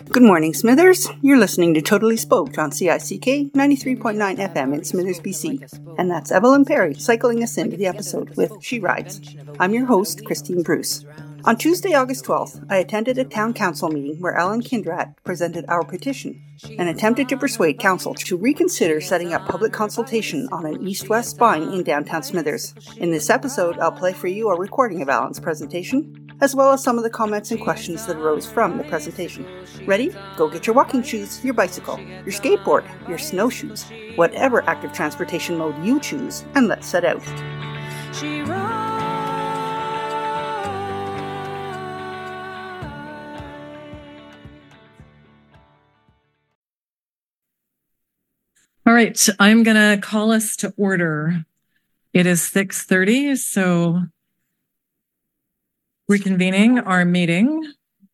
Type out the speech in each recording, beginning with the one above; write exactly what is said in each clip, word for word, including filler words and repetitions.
Good morning, Smithers. You're listening to Totally Spoke on C I C K ninety-three point nine F M in Smithers, B C. And that's Evelyn Perry cycling us into the episode with She Rides. I'm your host, Christine Bruce. On Tuesday, August twelfth, I attended a town council meeting where Alan Kindrat presented our petition and attempted to persuade council to reconsider setting up public consultation on an east-west spine in downtown Smithers. In this episode, I'll play for you a recording of Alan's presentation, as well as some of the comments and questions that arose from the presentation. Ready? Go get your walking shoes, your bicycle, your skateboard, your snowshoes, whatever active transportation mode you choose, and let's set out. She All right, I'm going to call us to order. It is six thirty, so reconvening our meeting.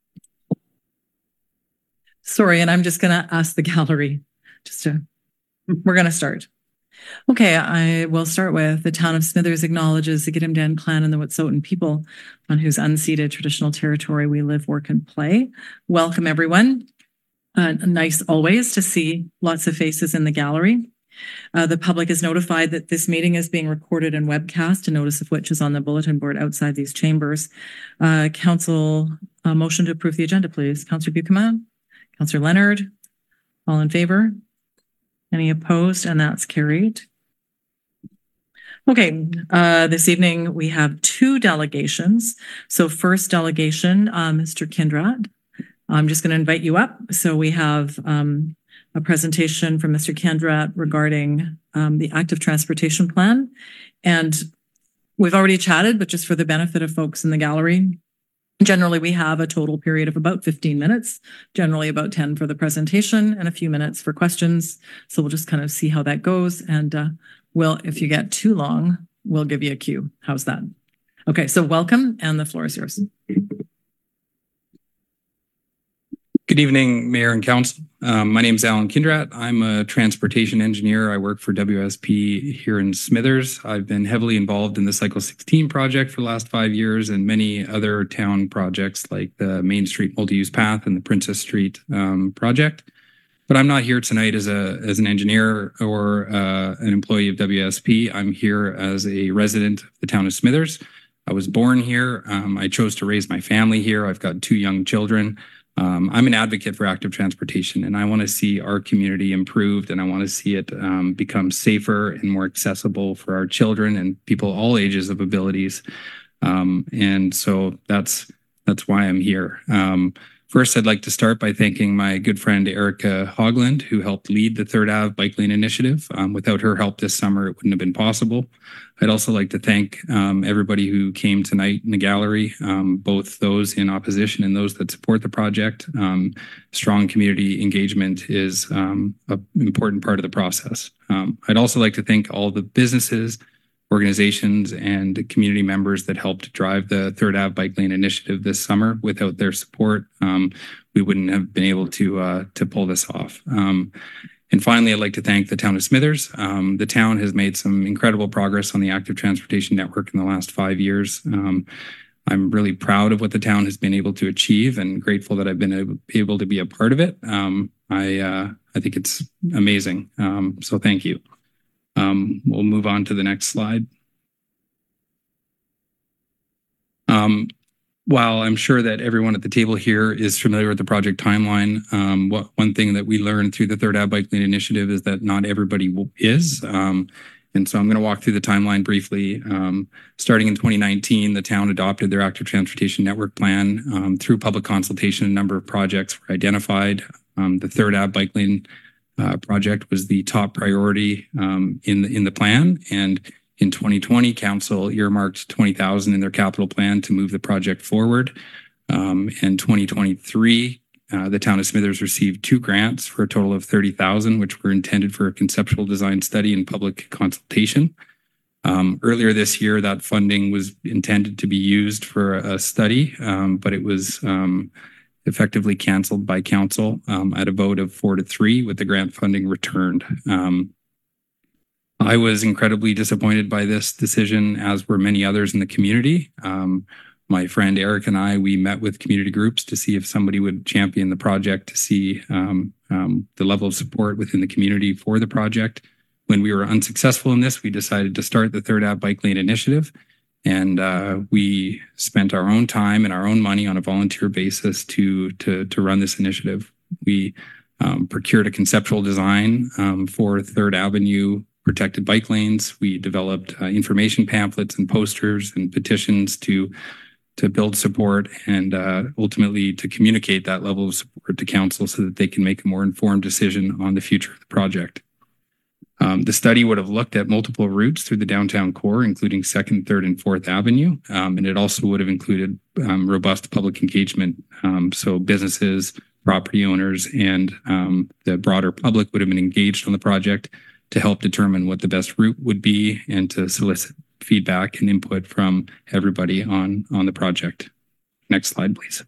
Sorry, and I'm just going to ask the gallery just to, we're going to start. Okay, I will start with the town of Smithers acknowledges the Gidimt'en clan and the Wet'suwet'en people on whose unceded traditional territory we live, work, and play. Welcome, everyone. Uh, nice always to see lots of faces in the gallery. Uh, the public is notified that this meeting is being recorded and webcast, a notice of which is on the bulletin board outside these chambers. Uh, Council, uh, motion to approve the agenda, please. Councillor Buchanan, Councillor Leonard, all in favor? Any opposed? And that's carried. Okay, uh, this evening we have two delegations. So first delegation, uh, Mister Kindrat. I'm just going to invite you up. So we have um, a presentation from Mister Kindrat regarding um, the active transportation plan. And we've already chatted, but just for the benefit of folks in the gallery, generally we have a total period of about fifteen minutes, generally about ten for the presentation and a few minutes for questions. So we'll just kind of see how that goes. And uh, we'll, if you get too long, we'll give you a cue. How's that? Okay, so welcome, and the floor is yours. Good evening, Mayor and Council. Um, my name is Alan Kindrat. I'm a transportation engineer. I work for W S P here in Smithers. I've been heavily involved in the Cycle sixteen project for the last five years and many other town projects like the Main Street Multi-Use Path and the Princess Street um, project. But I'm not here tonight as a as an engineer or uh, an employee of W S P. I'm here as a resident of the town of Smithers. I was born here. Um, I chose to raise my family here. I've got two young children. Um, I'm an advocate for active transportation, and I want to see our community improved, and I want to see it um, become safer and more accessible for our children and people all ages of abilities. Um, and so that's that's why I'm here. Um, first, I'd like to start by thanking my good friend Erica Hogland, who helped lead the Third Ave Bike Lane Initiative. Um, without her help this summer, it wouldn't have been possible. I'd also like to thank um, everybody who came tonight in the gallery, um, both those in opposition and those that support the project. Um, strong community engagement is um, an important part of the process. Um, I'd also like to thank all the businesses, organizations, and community members that helped drive the Third Ave Bike Lane Initiative this summer. Without their support, um, we wouldn't have been able to uh, to pull this off. Um, And finally, I'd like to thank the town of Smithers. Um, the town has made some incredible progress on the active transportation network in the last five years. Um, I'm really proud of what the town has been able to achieve and grateful that I've been able, able to be a part of it. Um, I uh, I think it's amazing. Um, so thank you. Um, we'll move on to the next slide. Um, While I'm sure that everyone at the table here is familiar with the project timeline, um, what, one thing that we learned through the Third Ave Bike Lane Initiative is that not everybody is. Um, and so I'm going to walk through the timeline briefly. Um, starting in twenty nineteen, the town adopted their active transportation network plan. Um, through public consultation, a number of projects were identified. Um, the Third Ave Bike Lane uh, project was the top priority um, in the, in the plan. And in twenty twenty, Council earmarked twenty thousand dollars in their capital plan to move the project forward. Um, in twenty twenty-three, uh, the town of Smithers received two grants for a total of thirty thousand dollars, which were intended for a conceptual design study and public consultation. Um, earlier this year, that funding was intended to be used for a study, um, but it was um, effectively canceled by Council um, at a vote of four to three, with the grant funding returned. Um, I was incredibly disappointed by this decision, as were many others in the community. Um, my friend Eric and I, we met with community groups to see if somebody would champion the project, to see um, um, the level of support within the community for the project. When we were unsuccessful in this, we decided to start the Third Ave Bike Lane Initiative. And uh, we spent our own time and our own money on a volunteer basis to, to, to run this initiative. We um, procured a conceptual design um, for Third Avenue protected bike lanes. We developed uh, information pamphlets and posters and petitions to to build support and uh, ultimately to communicate that level of support to council so that they can make a more informed decision on the future of the project. Um, the study would have looked at multiple routes through the downtown core, including second, third, and fourth Avenue. Um, and it also would have included um, robust public engagement. Um, so businesses, property owners, and um, the broader public would have been engaged on the project to help determine what the best route would be and to solicit feedback and input from everybody on, on the project. Next slide, please.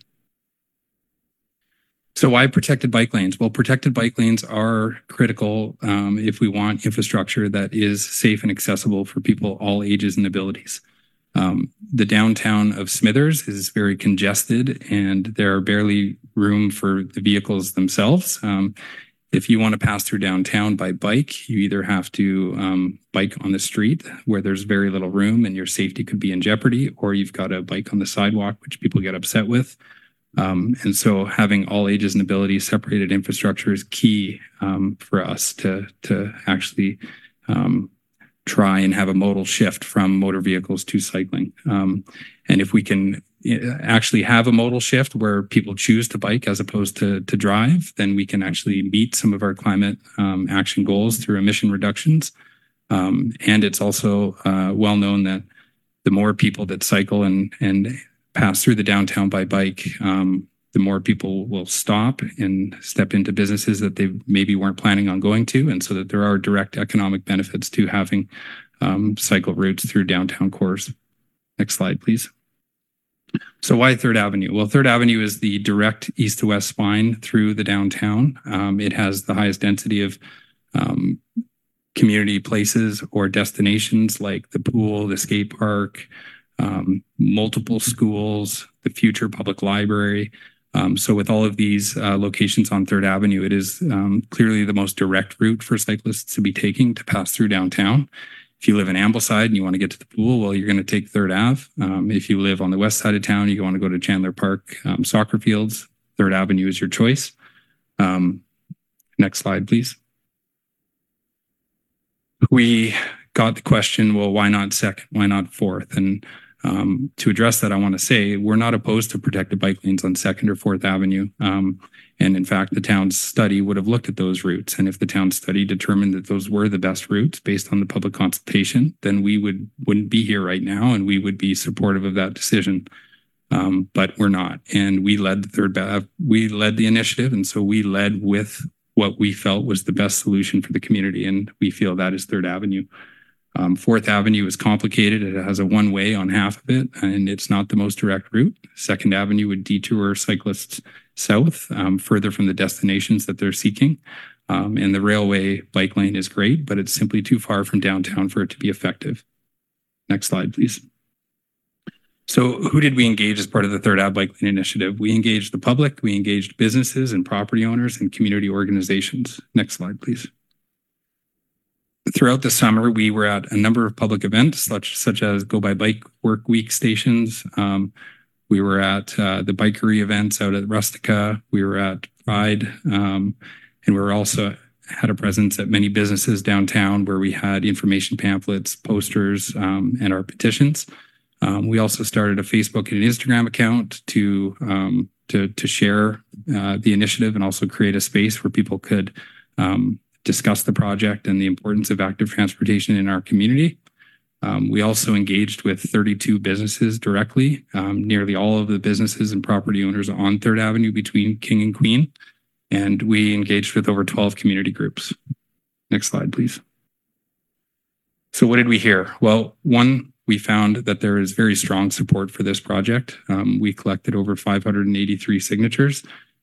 So why protected bike lanes? Well, protected bike lanes are critical um, if we want infrastructure that is safe and accessible for people all ages and abilities. Um, the downtown of Smithers is very congested and there are barely room for the vehicles themselves. Um, If you want to pass through downtown by bike, you either have to um, bike on the street where there's very little room and your safety could be in jeopardy, or you've got a bike on the sidewalk, which people get upset with. Um, and so having all ages and abilities separated infrastructure is key um, for us to, to actually um, try and have a modal shift from motor vehicles to cycling. Um, and if we can actually have a modal shift where people choose to bike as opposed to, to drive, then we can actually meet some of our climate um, action goals through emission reductions. Um, and it's also uh, well known that the more people that cycle and, and pass through the downtown by bike, um, the more people will stop and step into businesses that they maybe weren't planning on going to. And so that there are direct economic benefits to having um, cycle routes through downtown cores. Next slide, please. So why Third Avenue? Well, Third Avenue is the direct east to west spine through the downtown. Um, it has the highest density of um, community places or destinations like the pool, the skate park, um, multiple schools, the future public library. Um, so with all of these uh, locations on Third Avenue, it is um, clearly the most direct route for cyclists to be taking to pass through downtown. If you live in Ambleside and you want to get to the pool, well, you're going to take Third Ave. Um, if you live on the west side of town, you want to go to Chandler Park um, soccer fields, Third Avenue is your choice. Um, next slide, please. We got the question, well, why not second? Why not fourth? And um, to address that, I want to say we're not opposed to protected bike lanes on second or fourth Avenue. Um, And in fact, the town's study would have looked at those routes. And if the town's study determined that those were the best routes based on the public consultation, then we would, wouldn't be here right now and we would be supportive of that decision. Um, but we're not. And we led the third, we led the initiative. And so we led with what we felt was the best solution for the community. And we feel that is Third Avenue. Um, Fourth Avenue is complicated. It has a one way on half of it, and it's not the most direct route. Second Avenue would detour cyclists south, um, further from the destinations that they're seeking. Um, and the railway bike lane is great, but it's simply too far from downtown for it to be effective. Next slide, please. So who did we engage as part of the Third Ave Bike Lane Initiative? We engaged the public, we engaged businesses and property owners and community organizations. Next slide, please. Throughout the summer, we were at a number of public events, such, such as Go by Bike Work Week stations. Um, we were at uh, the bikery events out at Rustica. We were at Pride. Um, and we were also had a presence at many businesses downtown where we had information pamphlets, posters, um, and our petitions. Um, we also started a Facebook and an Instagram account to, um, to, to share uh, the initiative and also create a space where people could um, discuss the project and the importance of active transportation in our community. Um, we also engaged with thirty-two businesses directly, um, nearly all of the businesses and property owners on Third Avenue between King and Queen. And we engaged with over twelve community groups. Next slide, please. So what did we hear? Well, one, we found that there is very strong support for this project. Um, we collected over five hundred eighty-three signatures.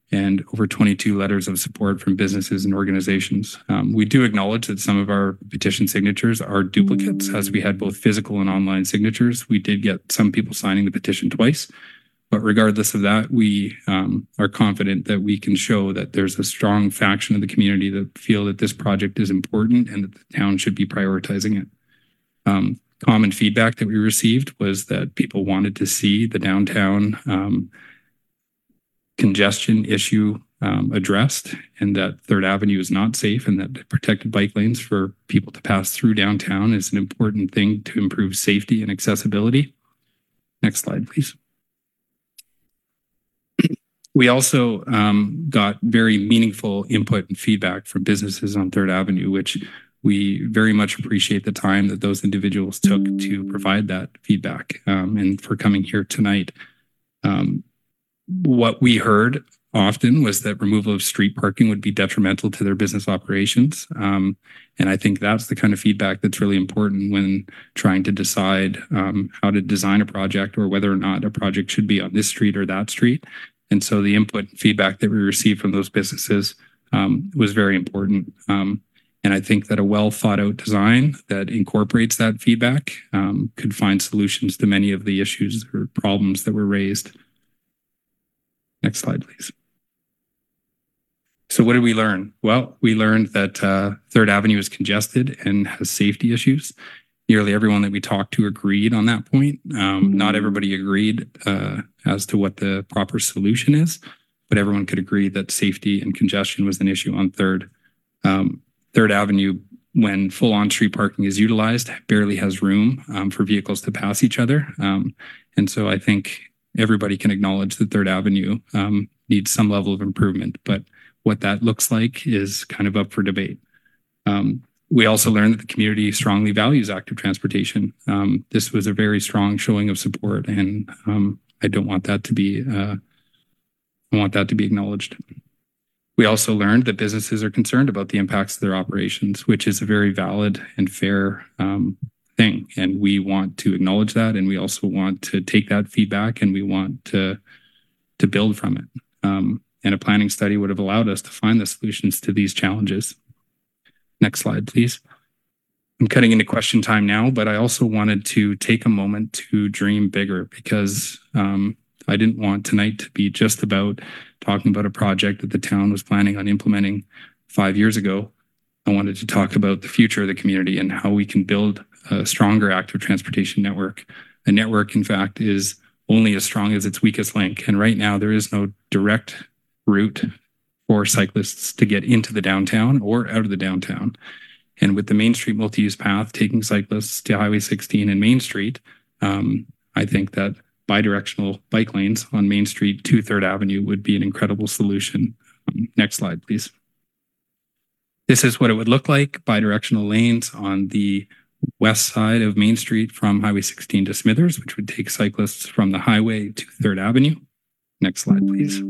and over twenty-two letters of support from businesses and organizations. Um, we do acknowledge that some of our petition signatures are duplicates, as we had both physical and online signatures. We did get some people signing the petition twice, but regardless of that, we um, are confident that we can show that there's a strong faction of the community that feel that this project is important and that the town should be prioritizing it. Um, common feedback that we received was that people wanted to see the downtown um, congestion issue um, addressed, and that Third Avenue is not safe, and that protected bike lanes for people to pass through downtown is an important thing to improve safety and accessibility. Next slide, please. We also um, got very meaningful input and feedback from businesses on Third Avenue, which we very much appreciate the time that those individuals took to provide that feedback um, and for coming here tonight. Um, what we heard often was that removal of street parking would be detrimental to their business operations. Um, and I think that's the kind of feedback that's really important when trying to decide um, how to design a project or whether or not a project should be on this street or that street. And so the input and feedback that we received from those businesses um, was very important. Um, and I think that a well thought out design that incorporates that feedback um, could find solutions to many of the issues or problems that were raised. Next slide, please. So what did we learn? Well, we learned that uh, Third Avenue is congested and has safety issues. Nearly everyone that we talked to agreed on that point. Um, not everybody agreed uh, as to what the proper solution is, but everyone could agree that safety and congestion was an issue on Third. Um, Third Avenue, when full on-street parking is utilized, barely has room um, for vehicles to pass each other. Um, and so I think everybody can acknowledge that Third Avenue um, needs some level of improvement, but what that looks like is kind of up for debate. Um, we also learned that the community strongly values active transportation. Um, this was a very strong showing of support, and um, I don't want that to be, uh, I want that to be acknowledged. We also learned that businesses are concerned about the impacts of their operations, which is a very valid and fair um, thing. And we want to acknowledge that. And we also want to take that feedback and we want to, to build from it. Um, and a planning study would have allowed us to find the solutions to these challenges. Next slide, please. I'm cutting into question time now, but I also wanted to take a moment to dream bigger because um, I didn't want tonight to be just about talking about a project that the town was planning on implementing five years ago. I wanted to talk about the future of the community and how we can build a stronger active transportation network. A network, in fact, is only as strong as its weakest link. And right now, there is no direct route for cyclists to get into the downtown or out of the downtown. And with the Main Street multi-use path taking cyclists to Highway sixteen and Main Street, um, I think that bidirectional bike lanes on Main Street to Third Avenue would be an incredible solution. Um, next slide, please. This is what it would look like, bidirectional lanes on the west side of Main Street from Highway sixteen to Smithers, which would take cyclists from the highway to Third Avenue. Next slide, please.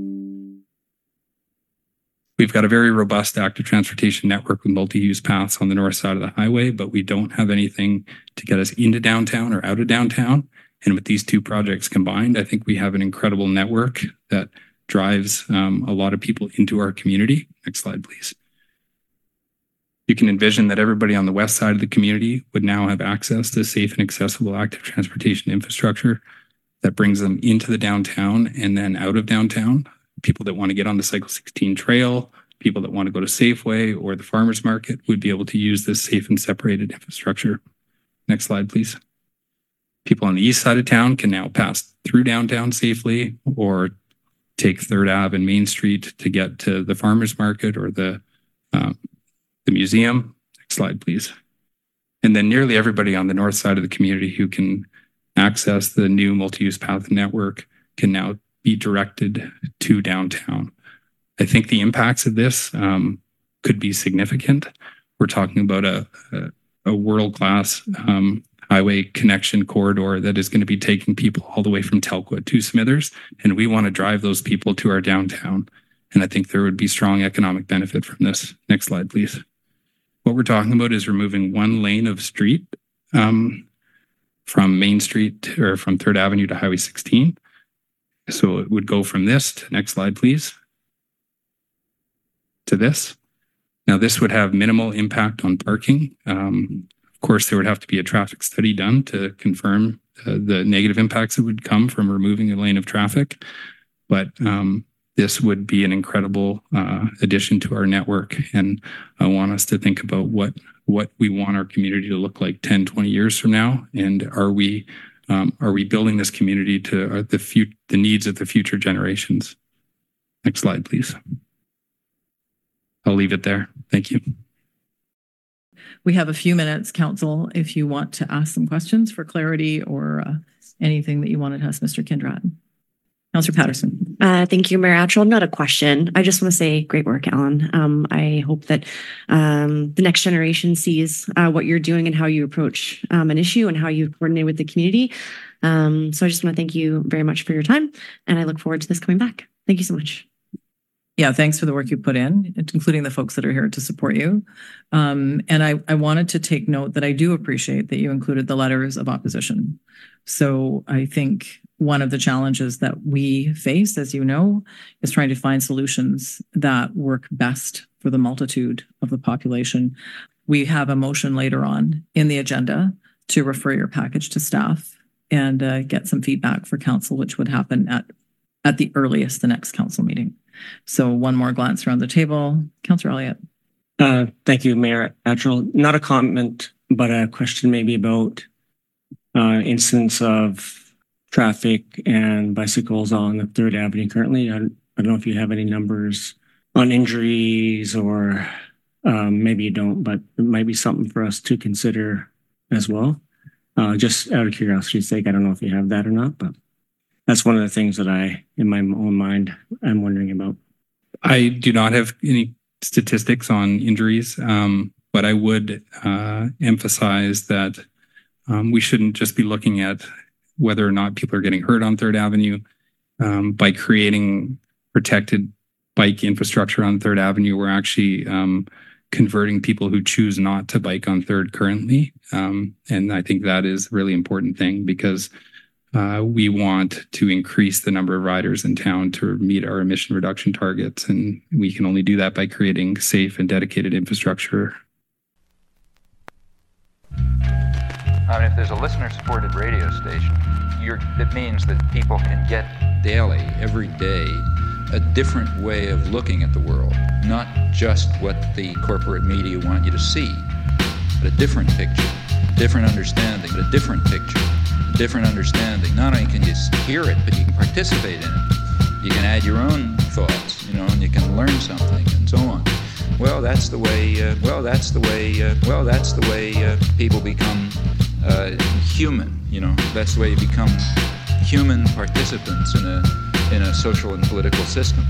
We've got a very robust active transportation network with multi-use paths on the north side of the highway, but we don't have anything to get us into downtown or out of downtown. And with these two projects combined, I think we have an incredible network that drives um, a lot of people into our community. Next slide, please. You can envision that everybody on the west side of the community would now have access to safe and accessible active transportation infrastructure that brings them into the downtown and then out of downtown. People that want to get on the Cycle sixteen trail, people that want to go to Safeway or the farmers market would be able to use this safe and separated infrastructure. Next slide, please. People on the east side of town can now pass through downtown safely or take Third Ave and Main Street to get to the farmers market or the, um, the museum. Next slide, please. And then nearly everybody on the north side of the community who can access the new multi-use path network can now be directed to downtown. I think the impacts of this um, could be significant. We're talking about a, a, a world-class um, highway connection corridor that is going to be taking people all the way from Telkwa to Smithers, and we want to drive those people to our downtown. And I think there would be strong economic benefit from this. Next slide, please. What we're talking about is removing one lane of street um, from Main Street or from Third Avenue to Highway sixteen. So it would go from this to, next slide, please. to this. Now, this would have minimal impact on parking. Um, of course, there would have to be a traffic study done to confirm uh, the negative impacts that would come from removing a lane of traffic. But um, this would be an incredible uh, addition to our network. And I want us to think about what, what we want our community to look like ten, twenty years from now. And are we, um, are we building this community to uh, the, fut- the needs of the future generations? Next slide, please. I'll leave it there. Thank you. We have a few minutes, Council, if you want to ask some questions for clarity or uh, anything that you wanted to ask Mister Kindrat. Councillor Patterson. Uh, thank you, Mayor Atchell. Not a question. I just want to say great work, Alan. Um, I hope that um, the next generation sees uh, what you're doing and how you approach um, an issue and how you coordinate with the community. Um, so I just want to thank you very much for your time, and I look forward to this coming back. Thank you so much. Yeah, thanks for the work you put in, including the folks that are here to support you. Um, and I, I wanted to take note that I do appreciate that you included the letters of opposition. So I think one of the challenges that we face, as you know, is trying to find solutions that work best for the multitude of the population. We have a motion later on in the agenda to refer your package to staff and uh, get some feedback for council, which would happen at, at the earliest the next council meeting. So one more glance around the table. Councillor Elliott. Uh, thank you, Mayor Atchell. Not a comment, but a question maybe about uh, incidents of traffic and bicycles on the Third Avenue currently. I, I don't know if you have any numbers on injuries or um, maybe you don't, but it might be something for us to consider as well. Uh, just out of curiosity's sake, I don't know if you have that or not, but that's one of the things that I, in my own mind, I'm wondering about. I do not have any statistics on injuries, um, but I would uh, emphasize that um, we shouldn't just be looking at whether or not people are getting hurt on Third Avenue. Um, by creating protected bike infrastructure on Third Avenue, we're actually um, converting people who choose not to bike on Third currently. Um, and I think that is a really important thing because Uh, we want to increase the number of riders in town to meet our emission reduction targets, and we can only do that by creating safe and dedicated infrastructure. I mean, if there's a listener-supported radio station, you're, that means that people can get daily, every day, a different way of looking at the world, not just what the corporate media want you to see, but a different picture, different understanding, but a different picture. Different understanding. Not only can you hear it, but you can participate in it. You can add your own thoughts, you know, and you can learn something, and so on. Well, that's the way. Uh, well, that's the way. Uh, well, that's the way uh, people become uh, human. You know, that's the way you become human participants in a in a social and political system.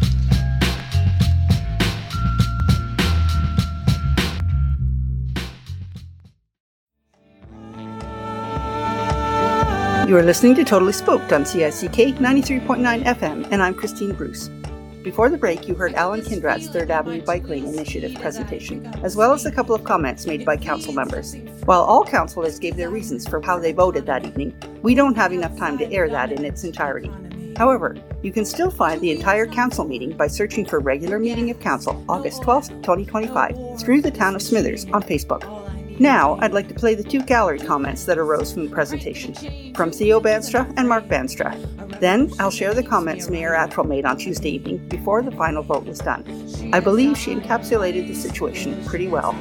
You are listening to Totally Spoke on C I C K ninety-three point nine F M, and I'm Christine Bruce. Before the break, you heard Alan Kindrat's Third Avenue Bike Lane Initiative presentation, as well as a couple of comments made by council members. While all councillors gave their reasons for how they voted that evening, we don't have enough time to air that in its entirety. However, you can still find the entire council meeting by searching for Regular Meeting of Council, August twelfth, twenty twenty-five, through the Town of Smithers on Facebook. Now, I'd like to play the two gallery comments that arose from the presentation, from Theo Banstra and Mark Banstra. Then, I'll share the comments Mayor Attrell made on Tuesday evening before the final vote was done. I believe she encapsulated the situation pretty well.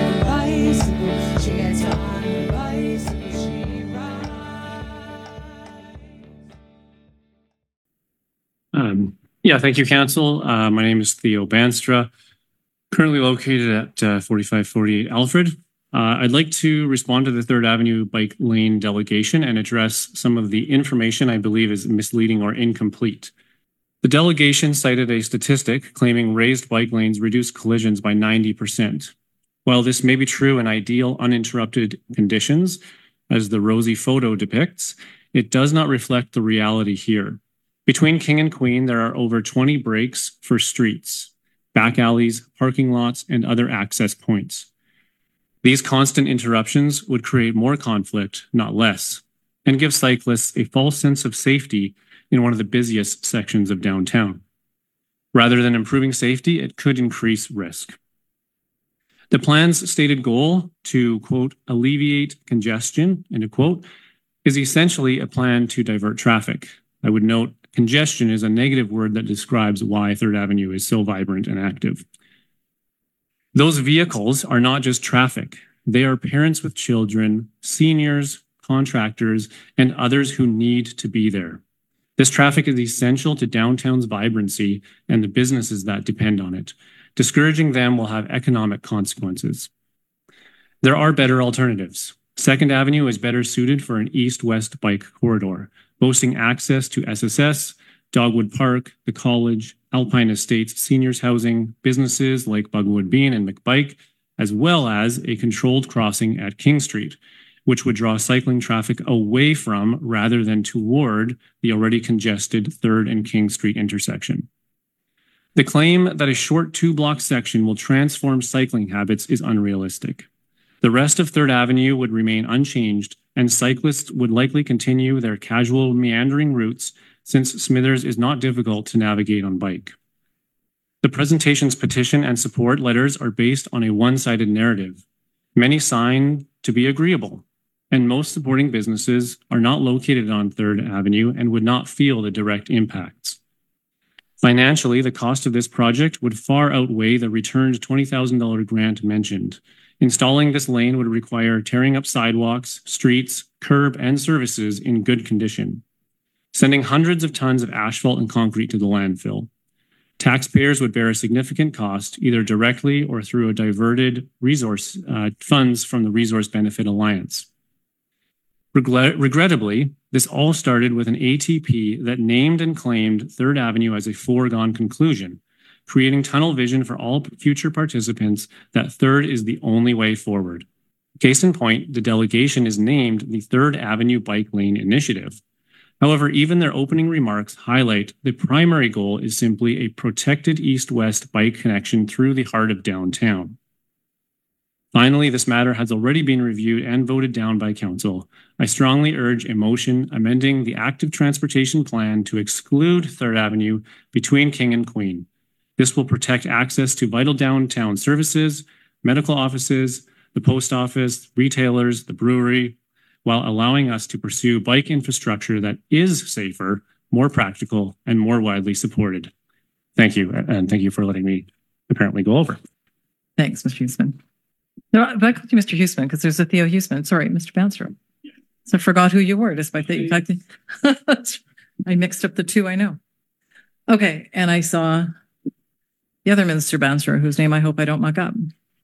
Um, yeah, thank you, Council. Uh, my name is Theo Banstra, currently located at uh, forty-five forty-eight Alfred. Uh, I'd like to respond to the Third Avenue Bike Lane delegation and address some of the information I believe is misleading or incomplete. The delegation cited a statistic claiming raised bike lanes reduce collisions by ninety percent. While this may be true in ideal uninterrupted conditions, as the rosy photo depicts, it does not reflect the reality here. Between King and Queen, there are over twenty breaks for streets, back alleys, parking lots, and other access points. These constant interruptions would create more conflict, not less, and give cyclists a false sense of safety in one of the busiest sections of downtown. Rather than improving safety, it could increase risk. The plan's stated goal to, quote, alleviate congestion, end of quote, is essentially a plan to divert traffic. I would note congestion is a negative word that describes why Third Avenue is so vibrant and active. Those vehicles are not just traffic. They are parents with children, seniors, contractors, and others who need to be there. This traffic is essential to downtown's vibrancy and the businesses that depend on it. Discouraging them will have economic consequences. There are better alternatives. Second Avenue is better suited for an east-west bike corridor, boasting access to S S S, Dogwood Park, the college, Alpine Estates seniors housing, businesses like Bugwood Bean and McBike, as well as a controlled crossing at King Street, which would draw cycling traffic away from rather than toward the already congested third and King Street intersection. The claim that a short two-block section will transform cycling habits is unrealistic. The rest of Third Avenue would remain unchanged, and cyclists would likely continue their casual meandering routes since Smithers is not difficult to navigate on bike. The presentation's petition and support letters are based on a one-sided narrative. Many sign to be agreeable, and most supporting businesses are not located on Third Avenue and would not feel the direct impacts. Financially, the cost of this project would far outweigh the returned twenty thousand dollars grant mentioned. Installing this lane would require tearing up sidewalks, streets, curb, and services in good condition, sending hundreds of tons of asphalt and concrete to the landfill. Taxpayers would bear a significant cost, either directly or through a diverted resource uh, funds from the Resource Benefit Alliance. Regret- regrettably, this all started with an A T P that named and claimed Third Avenue as a foregone conclusion, creating tunnel vision for all future participants that Third is the only way forward. Case in point, the delegation is named the Third Avenue Bike Lane Initiative. However, even their opening remarks highlight the primary goal is simply a protected east-west bike connection through the heart of downtown. Finally, this matter has already been reviewed and voted down by Council. I strongly urge a motion amending the active transportation plan to exclude Third Avenue between King and Queen. This will protect access to vital downtown services, medical offices, the post office, retailers, the brewery, while allowing us to pursue bike infrastructure that is safer, more practical, and more widely supported. Thank you, and thank you for letting me apparently go over. Thanks, Mister Huesman. No, but I called you Mister Huesman because there's a Theo Huesman. Sorry, Mister Bandstra. Yeah. So I forgot who you were, despite the fact that I mixed up the two, I know. Okay, and I saw the other Mister Bandstra, whose name I hope I don't muck up.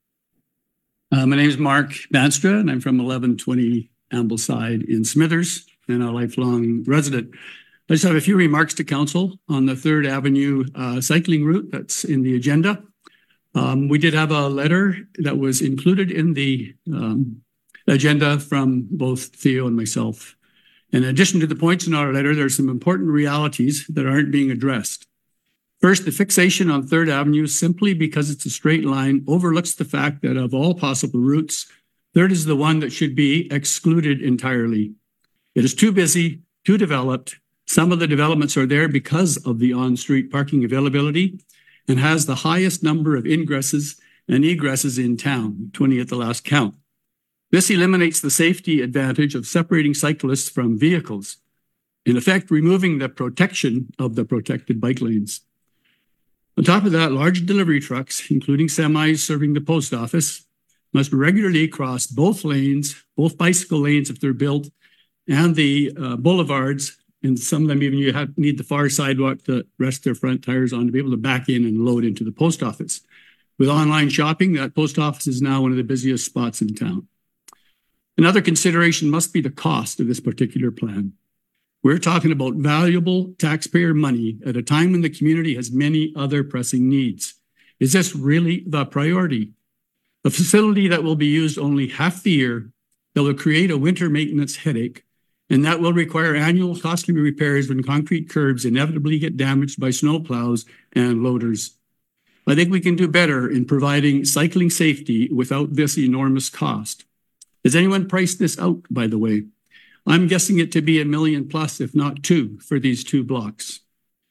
Uh, my name is Mark Bandstra, and I'm from eleven twenty Ambleside in Smithers, and a lifelong resident. I just have a few remarks to Council on the Third Avenue uh, cycling route that's in the agenda. Um, we did have a letter that was included in the um, agenda from both Theo and myself. In addition to the points in our letter, there are some important realities that aren't being addressed. First, the fixation on Third Avenue simply because it's a straight line overlooks the fact that of all possible routes, Third is the one that should be excluded entirely. It is too busy, too developed. Some of the developments are there because of the on-street parking availability, and has the highest number of ingresses and egresses in town, twenty at the last count. This eliminates the safety advantage of separating cyclists from vehicles, in effect removing the protection of the protected bike lanes. On top of that, large delivery trucks, including semis serving the post office, must regularly cross both lanes, both bicycle lanes if they're built, and the uh, boulevards. And some of them even you have, need the far sidewalk to rest their front tires on to be able to back in and load into the post office. With online shopping, that post office is now one of the busiest spots in town. Another consideration must be the cost of this particular plan. We're talking about valuable taxpayer money at a time when the community has many other pressing needs. Is this really the priority? A facility that will be used only half the year, that will create a winter maintenance headache, and that will require annual costly repairs when concrete curbs inevitably get damaged by snowplows and loaders. I think we can do better in providing cycling safety without this enormous cost. Has anyone priced this out, by the way? I'm guessing it to be a million plus, if not two, for these two blocks.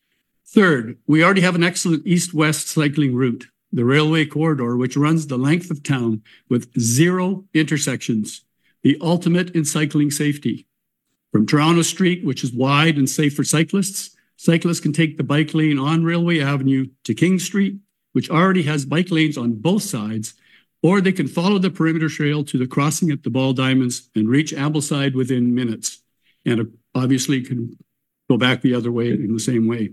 Third, we already have an excellent east-west cycling route, the railway corridor, which runs the length of town with zero intersections, the ultimate in cycling safety. From Toronto Street, which is wide and safe for cyclists, cyclists can take the bike lane on Railway Avenue to King Street, which already has bike lanes on both sides, or they can follow the perimeter trail to the crossing at the Ball Diamonds and reach Ambleside within minutes, and obviously can go back the other way in the same way.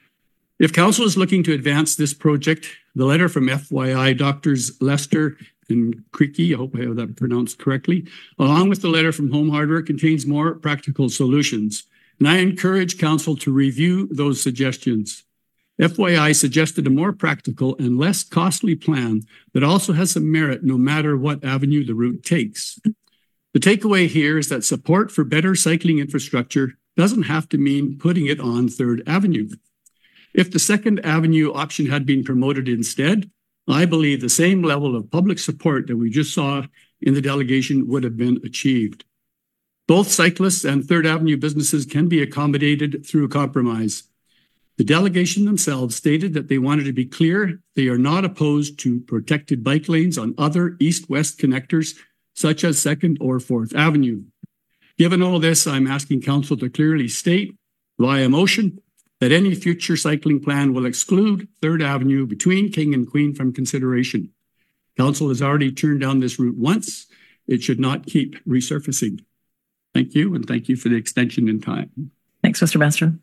If council is looking to advance this project, the letter from F Y I Doctors Lester and Creaky, I hope I have that pronounced correctly, along with the letter from Home Hardware, contains more practical solutions. And I encourage council to review those suggestions. F Y I suggested a more practical and less costly plan that also has some merit no matter what avenue the route takes. The takeaway here is that support for better cycling infrastructure doesn't have to mean putting it on Third Avenue. If the Second Avenue option had been promoted instead, I believe the same level of public support that we just saw in the delegation would have been achieved. Both cyclists and Third Avenue businesses can be accommodated through compromise. The delegation themselves stated that they wanted to be clear they are not opposed to protected bike lanes on other east-west connectors, such as Second or Fourth Avenue. Given all this, I'm asking council to clearly state via motion that any future cycling plan will exclude Third Avenue between King and Queen from consideration. Council has already turned down this route once. It should not keep resurfacing. Thank you, and thank you for the extension in time. Thanks, Mister Bandstra.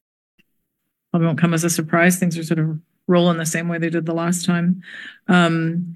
Probably won't come as a surprise. Things are sort of rolling the same way they did the last time. Um,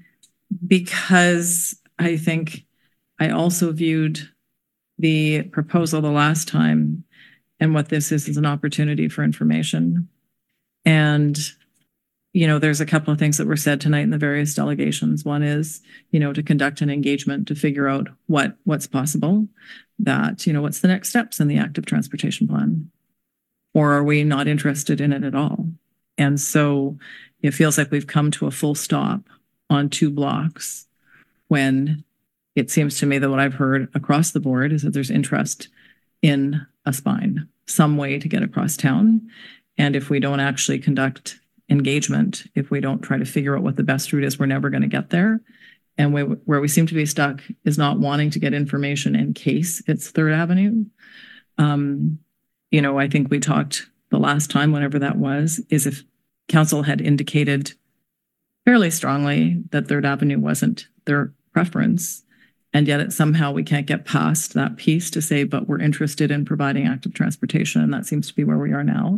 because I think I also viewed the proposal the last time, and what this is is an opportunity for information. And, you know, there's a couple of things that were said tonight in the various delegations. One is, you know, to conduct an engagement to figure out what what's possible, that, you know, what's the next steps in the active transportation plan? Or are we not interested in it at all? And so it feels like we've come to a full stop on two blocks when it seems to me that what I've heard across the board is that there's interest in a spine, some way to get across town. And if we don't actually conduct engagement, if we don't try to figure out what the best route is, we're never going to get there. And we, where we seem to be stuck is not wanting to get information in case it's Third Avenue. Um, you know, I think we talked the last time, whenever that was, is if council had indicated fairly strongly that Third Avenue wasn't their preference, and yet it somehow we can't get past that piece to say, but we're interested in providing active transportation, and that seems to be where we are now.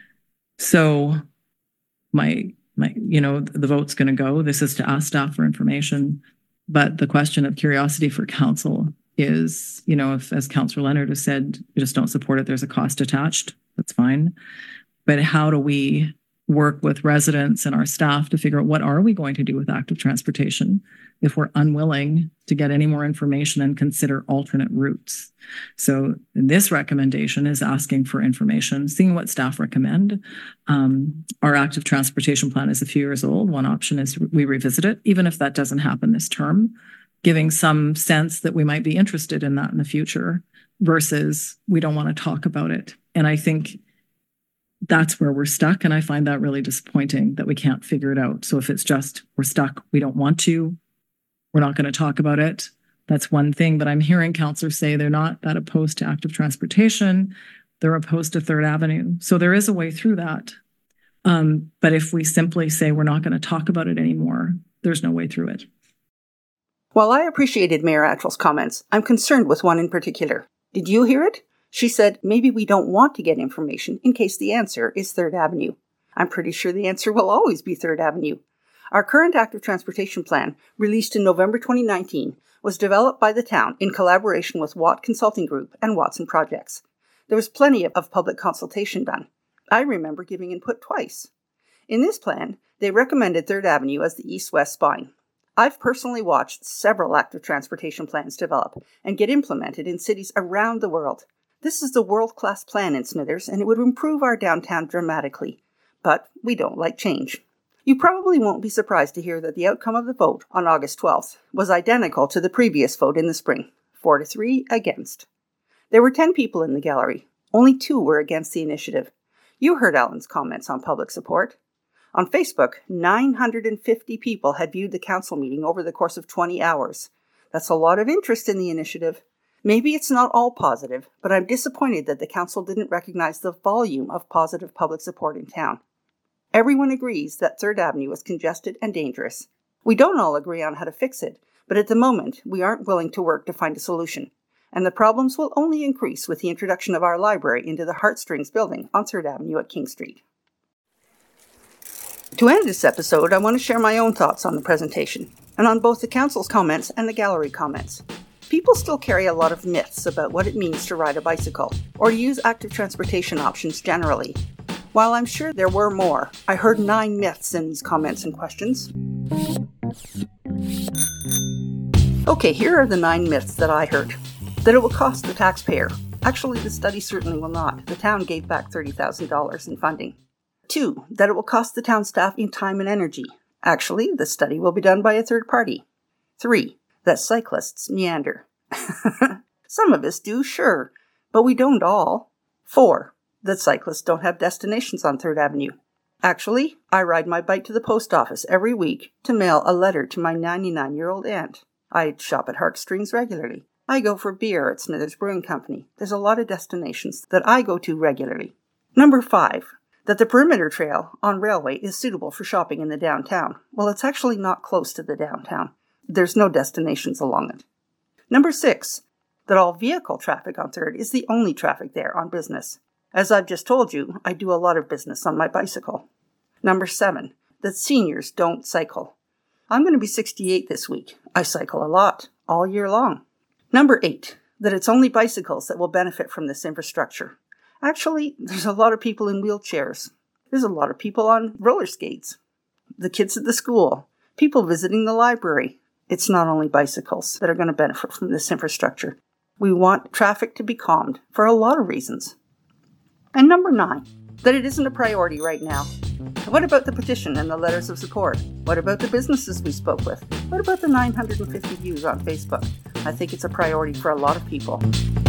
So my, my, you know, the vote's going to go. This is to ask staff for information, but the question of curiosity for council is, you know, if, as Councillor Leonard has said, you just don't support it, there's a cost attached, that's fine. But how do we work with residents and our staff to figure out what are we going to do with active transportation if we're unwilling to get any more information and consider alternate routes? So this recommendation is asking for information, seeing what staff recommend. Um, our active transportation plan is a few years old. One option is we revisit it, even if that doesn't happen this term, giving some sense that we might be interested in that in the future versus we don't want to talk about it. And I think that's where we're stuck. And I find that really disappointing that we can't figure it out. So if it's just we're stuck, we don't want to, we're not going to talk about it. That's one thing. But I'm hearing councillors say they're not that opposed to active transportation. They're opposed to Third Avenue. So there is a way through that. Um, but if we simply say we're not going to talk about it anymore, there's no way through it. While I appreciated Mayor Attrell's comments, I'm concerned with one in particular. Did you hear it? She said, maybe we don't want to get information in case the answer is Third Avenue. I'm pretty sure the answer will always be Third Avenue. Our current active transportation plan, released in November twenty nineteen, was developed by the town in collaboration with Watt Consulting Group and Watson Projects. There was plenty of public consultation done. I remember giving input twice. In this plan, they recommended Third Avenue as the east-west spine. I've personally watched several active transportation plans develop and get implemented in cities around the world. This is a world-class plan in Smithers, and it would improve our downtown dramatically. But we don't like change. You probably won't be surprised to hear that the outcome of the vote on August twelfth was identical to the previous vote in the spring, four to three against. There were ten people in the gallery. Only two were against the initiative. You heard Alan's comments on public support. On Facebook, nine hundred fifty people had viewed the council meeting over the course of twenty hours. That's a lot of interest in the initiative. Maybe it's not all positive, but I'm disappointed that the council didn't recognize the volume of positive public support in town. Everyone agrees that Third Avenue is congested and dangerous. We don't all agree on how to fix it, but at the moment, we aren't willing to work to find a solution. And the problems will only increase with the introduction of our library into the Heartstrings building on Third Avenue at King Street. To end this episode, I want to share my own thoughts on the presentation, and on both the council's comments and the gallery comments. People still carry a lot of myths about what it means to ride a bicycle, or to use active transportation options generally. While I'm sure there were more, I heard nine myths in these comments and questions. Okay, here are the nine myths that I heard. That it will cost the taxpayer. Actually, the study certainly will not. The town gave back thirty thousand dollars in funding. Two, that it will cost the town staff in time and energy. Actually, the study will be done by a third party. Three, that cyclists meander. Some of us do, sure, but we don't all. Four, that cyclists don't have destinations on Third Avenue. Actually, I ride my bike to the post office every week to mail a letter to my ninety-nine-year-old aunt. I shop at Heartstrings regularly. I go for beer at Smithers Brewing Company. There's a lot of destinations that I go to regularly. Number five, that the perimeter trail on Railway is suitable for shopping in the downtown. Well, it's actually not close to the downtown. There's no destinations along it. Number six, that all vehicle traffic on Third is the only traffic there on business. As I've just told you, I do a lot of business on my bicycle. Number seven, that seniors don't cycle. I'm going to be sixty-eight this week. I cycle a lot, all year long. Number eight, that it's only bicycles that will benefit from this infrastructure. Actually, there's a lot of people in wheelchairs. There's a lot of people on roller skates. The kids at the school. People visiting the library. It's not only bicycles that are going to benefit from this infrastructure. We want traffic to be calmed for a lot of reasons. And number nine, that it isn't a priority right now. What about the petition and the letters of support? What about the businesses we spoke with? What about the nine hundred fifty views on Facebook? I think it's a priority for a lot of people.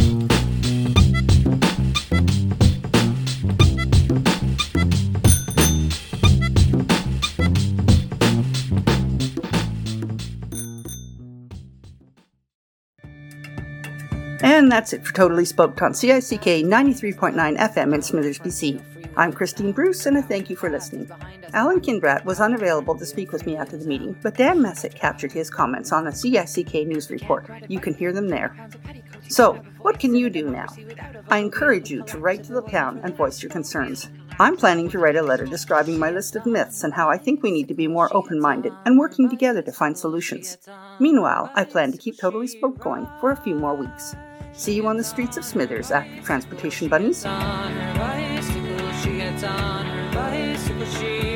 And that's it for Totally Spoke on C I C K ninety-three point nine F M in Smithers, B C. I'm Christine Bruce, and I thank you for listening. Alan Kindrat was unavailable to speak with me after the meeting, but Dan Messick captured his comments on a C I C K news report. You can hear them there. So, what can you do now? I encourage you to write to the town and voice your concerns. I'm planning to write a letter describing my list of myths and how I think we need to be more open-minded and working together to find solutions. Meanwhile, I plan to keep Totally Spoke going for a few more weeks. See you on the streets of Smithers, Active Transportation Bunnies. She gets on her bicycle, she